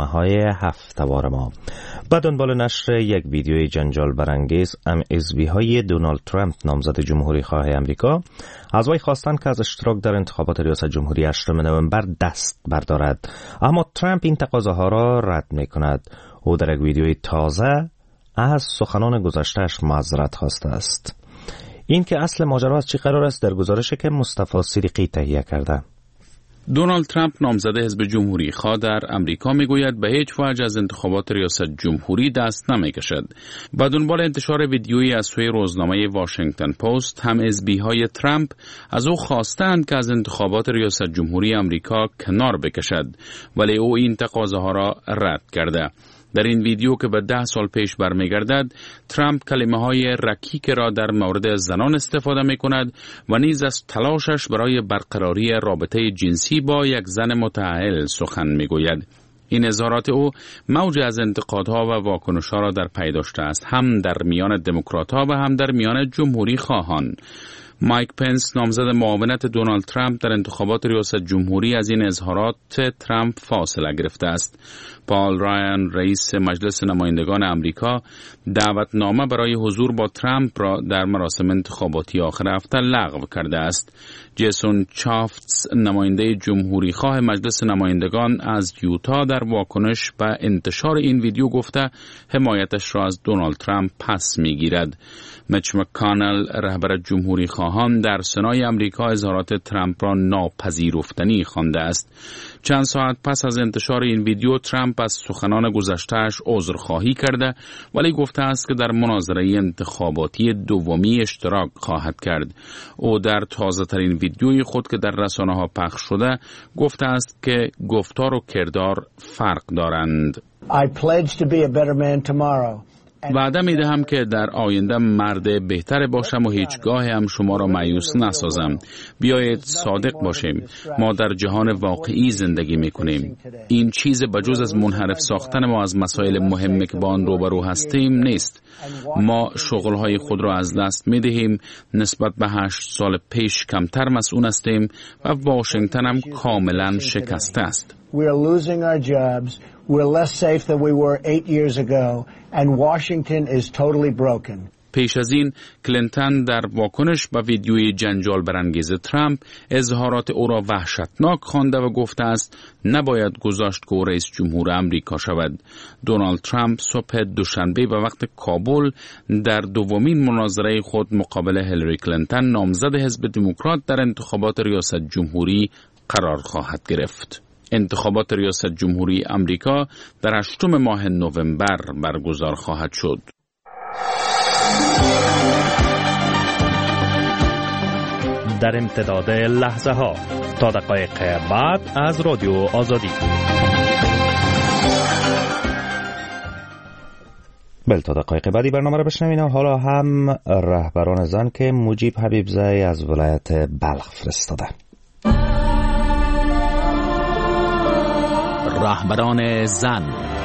برنامه‌های هفته‌وار ما. با دنبال نشر یک ویدیوی جنجال برانگیز MSB-های دونالد ترامپ نامزد جمهوری خواه امریکا از وی خواستند که از اشتراک در انتخابات ریاست جمهوری 8 نوامبر دست بردارد، اما ترامپ این تقاضاها را رد می‌کند. او در یک ویدیوی تازه از سخنان گذشته‌اش معذرت خواسته است. این که اصل ماجرا از چی قرار است در گزارشی که مصطفی صدیقی تهیه کرده. دونالد ترامپ نامزد حزب جمهوری خواه در امریکا میگوید به هیچ وجه از انتخابات ریاست جمهوری دست نمیکشد. با دنبال انتشار ویدیویی از سوی روزنامه واشنگتن پست، هم حزبی‌های ترامپ از او خواستند که از انتخابات ریاست جمهوری امریکا کنار بکشد، ولی او این تقاضاها را رد کرده. در این ویدیو که به 10 سال پیش برمیگردد، ترامپ کلمه‌های رکیک را در مورد زنان استفاده می‌کند و نیز از تلاشش برای برقراری رابطه جنسی با یک زن متأهل سخن می‌گوید. این اظهارات او موج از انتقادها و واکنش‌ها را در پی داشته است، هم در میان دموکرات‌ها و هم در میان جمهوری خواهان. مایک پنس نامزد معاونت دونالد ترامپ در انتخابات ریاست جمهوری از این اظهارات ترامپ فاصله گرفته است. پال رایان رئیس مجلس نمایندگان امریکا دعوتنامه برای حضور با ترامپ را در مراسم انتخاباتی آخر هفته لغو کرده است. جیسون چافتس نماینده جمهوری خواه مجلس نمایندگان از یوتا در واکنش به انتشار این ویدیو گفته حمایتش را از دونالد ترامپ پس میگیرد. میچ مکانل رهبر جمهوری خواهان در سنای امریکا اظهارات ترامپ را ناپذیرفتنی خوانده است. چند ساعت پس از انتشار این ویدیو ترامپ از سخنان گذشته‌اش عذرخواهی کرده، ولی گفته است که در مناظره انتخاباتی دومی اشتراک خواهد کرد. او در تازه‌ترین ویدیوی خود که در رسانه‌ها پخش شده گفته است که گفتار و کردار فرق دارند. I pledge to be a better man tomorrow. وعده می دهم که در آینده مرد بهتر باشم و هیچگاه هم شما را مایوس نسازم. بیایید صادق باشیم. ما در جهان واقعی زندگی می کنیم. این چیز بجز از منحرف ساختن ما از مسائل مهمی که با آن روبرو هستیم نیست. ما شغلهای خود را از دست می دهیم. نسبت به 8 سال پیش کمتر مسئول هستیم و واشنگتن هم کاملا شکسته است. We're losing our jobs. We're less safe than we were 8 years ago, and Washington is totally broken. پیش از این کلینتون در واکنش به ویدیوی جنجال برانگیز ترامپ اظهارات او را وحشتناک خوانده و گفته است نباید گذاشت که او رئیس جمهور امریکا شود. دونالد ترامپ صبح دوشنبه به وقت کابل در دومین مناظره خود مقابل هیلاری کلینتون نامزد حزب دموکرات در انتخابات ریاست جمهوری قرار خواهد گرفت. انتخابات ریاست جمهوری امریکا در 8 ماه نوامبر برگزار خواهد شد. در امتداد لحظه ها تا دقایق بعد از رادیو آزادی. تا دقایق بعدی برنامه را بشنوین. حالا هم رهبران زن که مجیب حبیبزی از ولایت بلخ فرستاده. رهبران زن.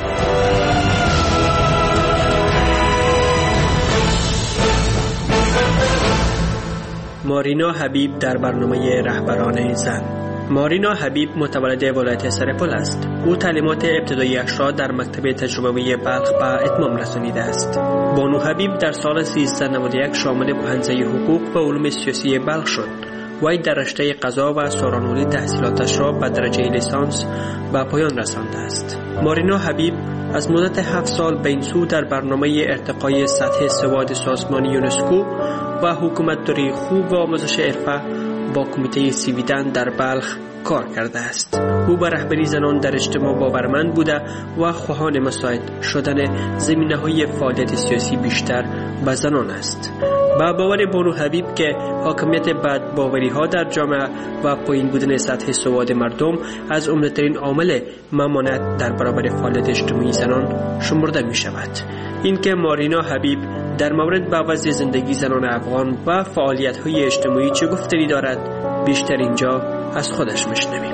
مارینا حبیب در برنامه رهبران زن. مارینا حبیب متولد ولایت سرپل است. او تعلیمات ابتدایی‌اش را در مکتب تجربوی بلخ به اتمام رسانیده است. بانو حبیب در سال 1391 شامل مهندسی حقوق و علوم سیاسی بلخ شد. وی در رشته قضا و سخنرانی تحصیلاتش را به درجه لیسانس به پایان رسانده است. مارینا حبیب از مدت 7 سال به این سو در برنامه ارتقای سطح سواد سازمان یونسکو و حکومتداری خوب و آموزش حرفه با کمیته سیویدن در بلخ کار کرده است. او به رهبری زنان در اجتماع باورمند بوده و خواهان مساعد شدن زمینه‌های فعالیت سیاسی بیشتر به زنان است. با باور بانو حبیب که حاکمیت بد باوری‌ها در جامعه و پایین بودن سطح سواد مردم از عمده‌ترین عامل ممانعت در برابر فعالیت اجتماعی زنان شمرده می‌شود. اینکه مارینا حبیب در مورد با وضع زندگی زنان افغان و فعالیت‌های اجتماعی چه گفتنی دارد، بیشتر اینجا از خودش میشنویم.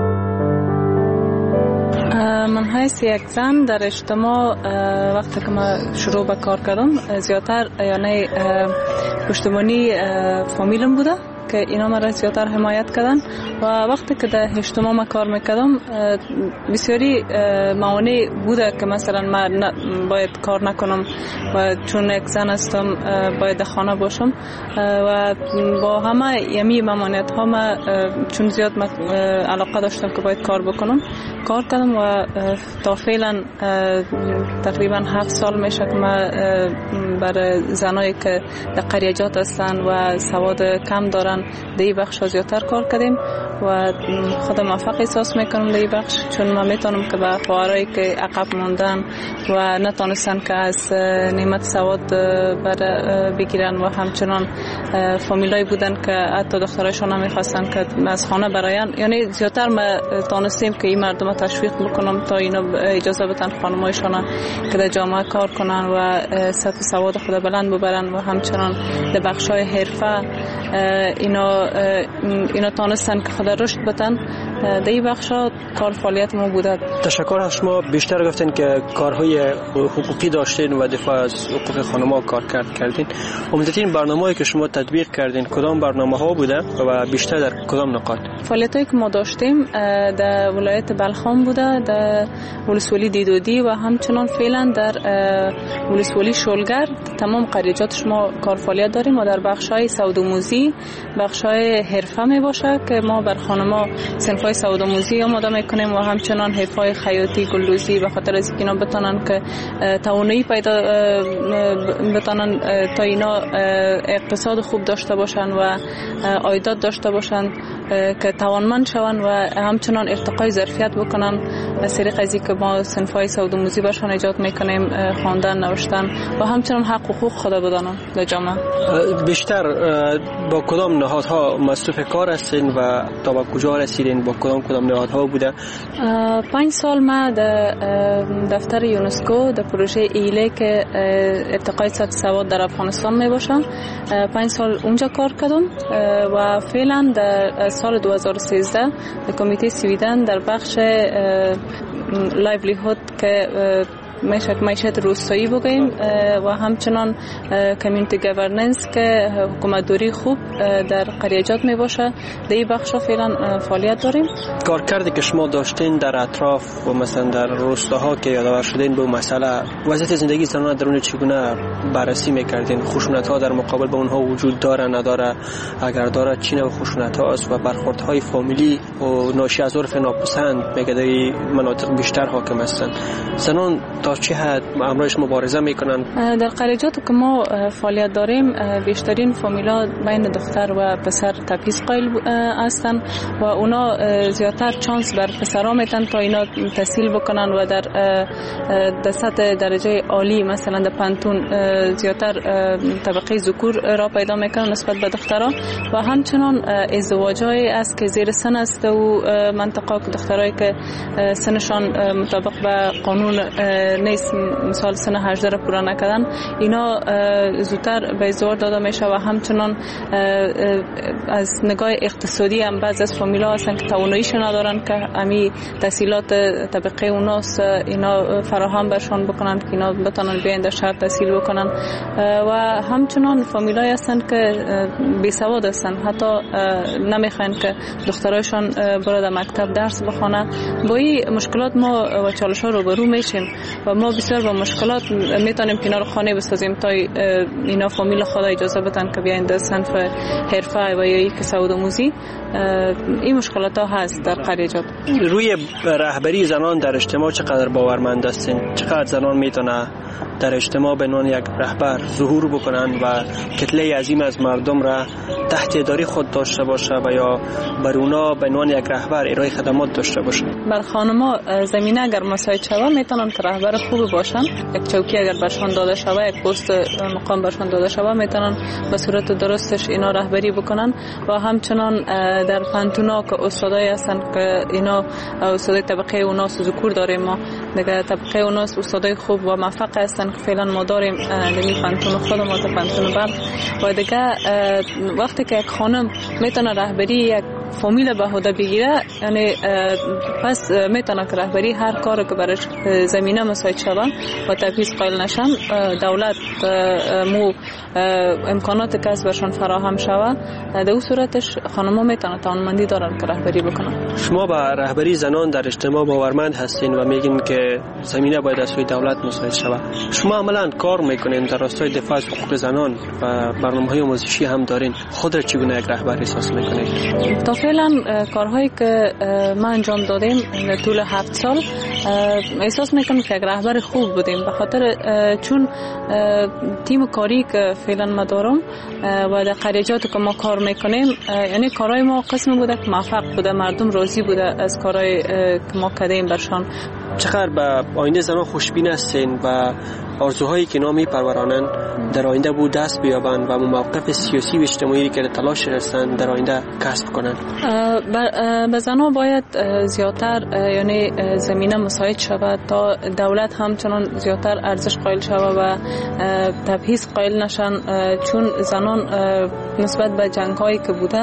من حیث یک زن در اجتماع وقتی که من شروع به کار کردم زیادتر یعنی پشتیبانی فامیلم بوده که اینا مرا زیادتر حمایت کردن و وقتی که در اجتماع ما کار میکردم بسیاری موانع بوده که مثلا من باید کار نکنم و چون یک زن هستم باید خانه باشم و با همه یمی ممانعت ها من چون زیاد علاقه داشتم که باید کار بکنم کار کردم و تا فعلا تقریبا 7 سال میشه که من برای زنایی که در قریجات هستن و سواد کم دارن در این بخش زیادتر کار کردیم و خودم موفق احساس میکنم در این بخش چون من میتونم که به خواهرایی که عقب موندن و نتونستن که از نعمت سواد بگیرن و همچنان فامیلایی بودن که حتی دخترایشون هم میخواستن که از خانه براین، یعنی زیادتر ما تونستیم که این مردم تشویق بکنم تا اینا اجازه بدن خانمایشان که در جامعه کار کنن و سطح سواد خود بلند ببرن و همچنان در بخشای حرفه اینا تونستن که خود رشد بدن. در این بخشا کار فعالیت ما بوده. تشکر از شما. بیشتر گفتین که کارهای حقوقی داشتین و دفاع از حقوق خانم‌ها کار کردین. عمدتاً برنامه‌ای که شما تطبیق کردین کدام برنامه‌ها بوده و بیشتر در کدام نقاط؟ فعالیتایی که ما داشتیم در ولایت بلخان بوده، در ولسوالی دیدودی و همچنان فعلا در ولسوالی شلگر تمام قریجات ما کار فعالیت داریم و در بخش‌های سودآموزی، بخش‌های حرفه میباشه که ما بر خانم‌ها صنف‌های سودآموزی آماده میکنیم و همچنان حرفه‌های خیاطی، گلدوزی به خاطر از اینا بتونن که توانایی پیدا بتونن تا اینا اقتصاد خوب داشته باشن و عایدات داشته باشن که توانمند شون و همچنان ارتقای ظرفیت بکنن از طریق ازی که ما صنف‌های سودآموزی برشان ایجاد میکنیم، خواندن، نوشتن و همچنان حق و حقوق خود بدانن در جامعه. بیشتر با کدام نهادها مصروف کار هستین و تا به کجا رسیدین؟ با کدام نهادها بوده؟ 5 سال ما در دفتر یونسکو در پروژه ایله که ارتقای سطح سواد در افغانستان می باشه 5 سال اونجا کار کردم و فعلا در سال 2013 در کمیته سویدن در بخش لایولیهود که معیشت روستایی بگیم و همچنان کمیونیتی گورننس که حکومتداری خوب در قریجات می باشه در این بخش فعلا فعالیت داریم. کار کردی که شما داشتین در اطراف و مثلا در روستاها که یادآور شدین به مسئله وضعیت زندگی زنان درون چگونه بررسی میکردین؟ خشونت ها در مقابل به اونها وجود داره نداره؟ اگر داره چی نوع خشونت هاست و برخوردهای فامیلی و ناشی از عرف ناپسند میگه در مناطق بیشتر حاکم هستن؟ زنان تا چه حد امروز مبارزه میکنن؟ در قریجات که ما فعالیت داریم بیشترین فامیلا بین دختر و پسر تبعیض قائل هستن و اونا زیادتر چانس بر پسرها میتن تا اینا تحصیل بکنن و در سطح درجه عالی مثلا در پانتون زیادتر طبقه ذکور را پیدا میکنن نسبت به دخترها و همچنان ازدواجای است که زیر سن است و منطقه که دخترایی که سنشان مطابق به قانون نیست، مثال سن 18 را پورا نکردن، اینا زودتر به ازدواج داده میشه و همچنان از نگاه اقتصادی هم بعض از فامیلا هستن که تواناییش ندارن که امی تحصیلات طبقه اوناست اینا فراهم برشان بکنن که اینا بتونن بیاین در شهر تحصیل بکنن و همچنان فامیلای هستن که بی سواد هستن، حتی نمیخواین که دخترایشان برای در مکتب درس بخونه. با این مشکلات ما و چالش‌ها روبرو میشیم و ما بسیار با مشکلات میتونیم کنار خانه بسازیم تا اینا فامیل خود اجازه بدن که بیاین در صنف حرفه و یا یک سودآموزی. این مشکلات ها هست در قریجات. روی رهبری زنان در اجتماع چقدر باورمند هستین؟ چقدر زنان میتونه در اجتماع به عنوان یک رهبر ظهور بکنن و کتله عظیم از مردم را تحت اداره خود داشته باشه و یا بر اونا به عنوان یک رهبر ارائه خدمات داشته باشه؟ بر خانم‌ها زمینه اگر مساعد شود میتونن که رهبر خوب باشن. یک چوکی اگر برشان داده شود، یک پست مقام برشان داده شود، میتونن به صورت درستش اینا رهبری بکنن و همچنان در پانتونا که استادای هستن که اینا استادای طبقه اوناس ذکور داریم، ما دیگه طبقه اوناس استادای خوب و موفق هستن که فعلا ما داریم نمی پانتون خود ما تا پانتون بلخ و دیگه وقتی که یک خانم میتونه رهبری یک فامیل به عهده بگیره، یعنی پس میتونه که رهبری هر کار که برش زمینه مساعد شود و تبعیض قائل نشن، دولت مو امکانات کسبشان فراهم شود، در اون صورتش خانم‌ها میتونه توانمندی دارن که رهبری بکنن. شما به رهبری زنان در اجتماع باورمند هستین و میگین که زمینه باید از سوی دولت مساعد شود. شما عملاً کار میکنین در راستای دفاع از حقوق زنان و برنامه‌های آموزشی هم دارین. خود را چگونه یک رهبر احساس میکنید؟ تا فعلا کارهایی که ما انجام دادیم در طول 7 سال احساس میکنم که یک رهبر خوب بودیم، به خاطر چون تیم کاری که فعلا ما دارم و در قریجات که ما کار میکنیم، یعنی کارهای ما قسم بوده که موفق بوده، مردم راضی بوده از کارهای که ما کردیم برشان. چقدر به آینده زنان خوشبین هستین و آرزوهایی که نامی پرورانن در آینده بود دست بیابند و موقف سیاسی و اجتماعی که تلاش هستند در آینده کسب کنند؟ به زنان باید زیادتر یعنی زمینه مساعد شود تا دولت همچنان زیادتر ارزش قائل شود و تبعیض قائل نشن، چون زنان نسبت به جنگ‌هایی که بوده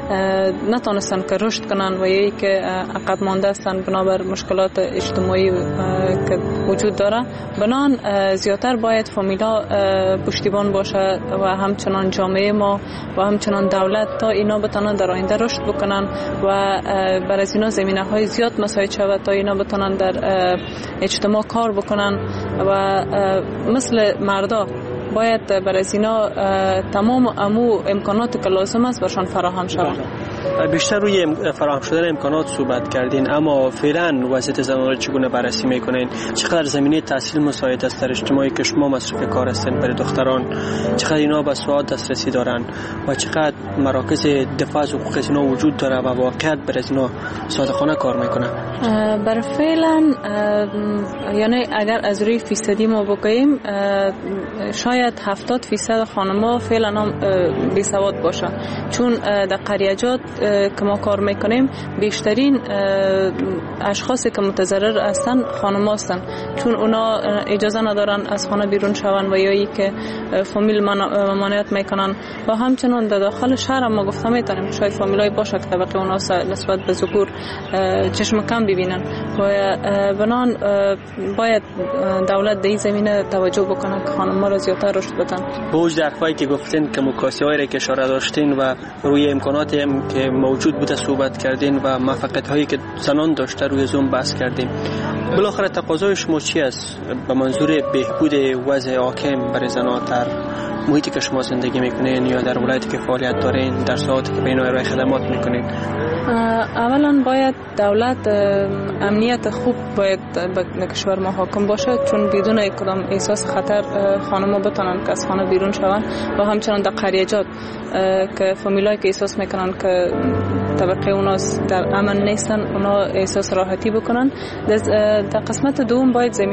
نتونستن که رشد کنن و یکی که عقب مانده هستن بنابر مشکلات اجتماعی که وجود داره. بنان زیادتر باید فامیلا پشتیبان باشه و همچنان جامعه ما و همچنان دولت تا اینا بتونن در آینده رشد بکنن و بر از اینا زمینه‌های زیاد مساعد شود تا اینا بتونن در اجتماع کار بکنن و مثل مردا باید بر از اینا تمام امکانات که لازم است برشان فراهم شود. بیشتر روی فراهم شدن امکانات صحبت کردین، اما فعلا وضعیت زنان را چگونه بررسی میکنین؟ چقدر زمینه تحصیل مساعد است در اجتماعی که شما مصرف کار هستین برای دختران؟ چقدر اینا به سواد دسترسی دارن و چقدر مراکز دفاع از حقوق اینا وجود داره و واقعیت بر از اینا صادقانه کار میکنه؟ بر فعلا یعنی اگر از روی فیصدی ما بگوییم شاید 70% خانم‌ها فعلا هم بی سواد باشه، چون در قریجات که ما کار میکنیم بیشترین اشخاصی که متضرر هستن خانم‌ها هستن، چون اونا اجازه ندارن از خانه بیرون شون و یا که فامیل ممانعت میکنن و همچنان در داخل شهر ما گفته میتونیم شاید فامیلای باشه که طبقه اونا نسبت به ذکور چشم کم ببینن و بنان باید دولت در این زمینه توجه بکنه که خانم‌ها را زیادتر رشد بدن. با وجود حرفایی که گفتین که مکاسبه‌ای که اشاره داشتین و روی امکاناتی که موجود بوده صحبت کردین و موفقیت‌هایی که زنان داشته روی زوم بحث کردیم، بالاخره تقاضای شما چی است به منظور بهبود وضع حاکم برای زنان در محیطی که شما زندگی میکنین یا در ولایتی که فعالیت دارین، در ساعاتی که به اینا ارائه خدمات میکنین؟ اولا باید دولت امنیت خوب باید به کشور ما حاکم باشه، چون بدون کدام احساس خطر خانم‌ها بتونن که از خانه بیرون شون و همچنان در قریجات که فامیلایی که احساس میکنن که طبقه اونا در امن نیستن اونا احساس راحتی بکنن. در قسمت دوم باید